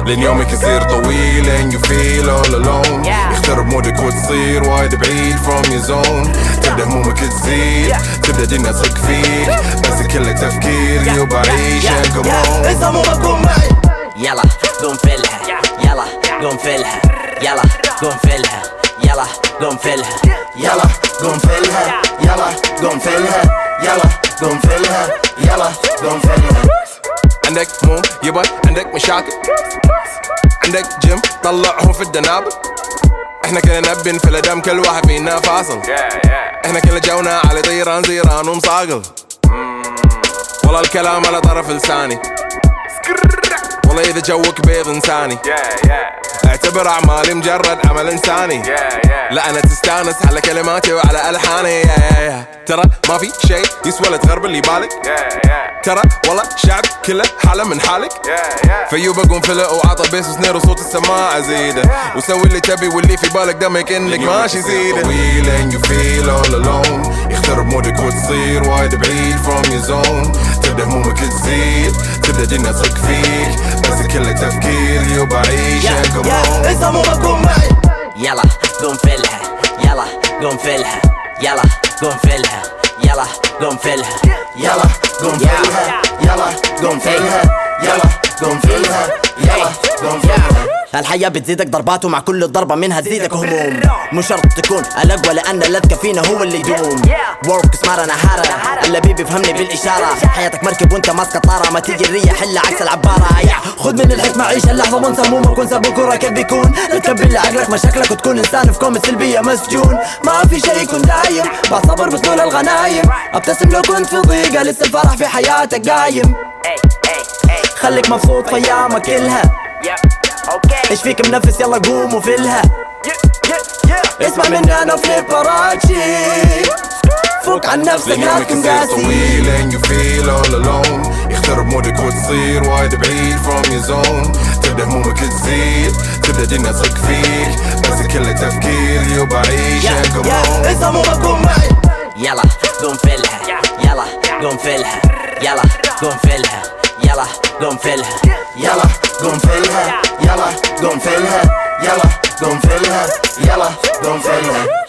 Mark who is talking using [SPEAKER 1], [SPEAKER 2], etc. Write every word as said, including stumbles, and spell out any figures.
[SPEAKER 1] لين يومك يصير طويل and you feel all alone. يخترب مودك وتصير وايد بعيد from your zone. تبدأ همومك تزيد تبدأ الدنيا تصك فيك بس كله تفكير يبا عيش and come on.
[SPEAKER 2] انسى همومك قوم معي.
[SPEAKER 3] يلا قوم فلها يلا قوم فلها يلا قوم فلها يلا قوم فلها
[SPEAKER 2] يلا قوم فلها يلا قوم فلها يلا قوم فلها يلا قوم فلها.
[SPEAKER 1] عندك هموم يبا عندك مشاكل عندك جيم طلعهم في الدنابل. احنا كلنا نبن في الدم كل واحد فينا فاصل. احنا كلنا جونا على طيران زيران ومصاقل. والله الكلام على طرف لساني والله اذا جوك بيض انساني اعتبر اعمالي مجرد عمل انساني. لا انا تستانس على كلماتي وعلى الحاني. ترى ما في شيء يسوى لا تغرب اللي بالك. ترى والله شعب كله حاله من حالك. فيو بقوم فلق وعطى بيس وسنير وصوت السماعة زيده وسوي اللي تبي واللي في بالك دمك انك ماشي زيده. طويل and you feel all alone. يخترب مودك وتصير وايد بعيد from your zone. تبدأ همومك تزيد تبدأ الدنيا تصك فيك بس كله تفكير يبا عيش and come on.
[SPEAKER 2] انسى همومك قوم معي.
[SPEAKER 3] يلا قوم فلها يلا قوم فلها يلا قوم فلها يلا قوم فلها
[SPEAKER 2] يلا قوم فلها يلا قوم فلها يلا قوم فلها يلا قوم فلها.
[SPEAKER 3] الحياة بتزيدك ضربات ومع كل ضربة منها تزيدك هموم. مو شرط تكون ألق ولا أن الأذكى فينا هو اللي يدوم. ورك سمارة نهارة اللي بيفهمني بالإشارة. حياتك مركب وانت ماسك طارة ما تيجي الريح إلا عكس العبارة. خذ من الحكمة عيش اللحظة وانسى همومك وانسى بكرة كيف بيكون. لا تكبر لعقلك مشاكلك وتكون إنسان في كومة سلبية مسجون. ما في شي يكون دايم بصبر بطول الغنايم. ابتسم لو كنت في ضيقة لسه الفرح في حياتك قايم. خليك مبسوط في أيامك كلها. ايش فيك منفس يلا قوم وفلها. اسمع مني انا فليبراتشي فوق عن نفسك لا تكون قاسي.
[SPEAKER 1] طويل and you feel all alone. يخترب مودك وتصير وايد بعيد from your zone. تبدأ همومك تزيد تبدأ الدنيا تصك فيك بس كله تفكير يبا عيش and come on.
[SPEAKER 2] انسى همومك قوم معي.
[SPEAKER 3] يلا قوم فلها يلا قوم فلها يلا قوم فلها يلا قوم فلها
[SPEAKER 2] يلا قوم فلها يلا قوم فلها يلا قوم فلها يلا قوم فلها.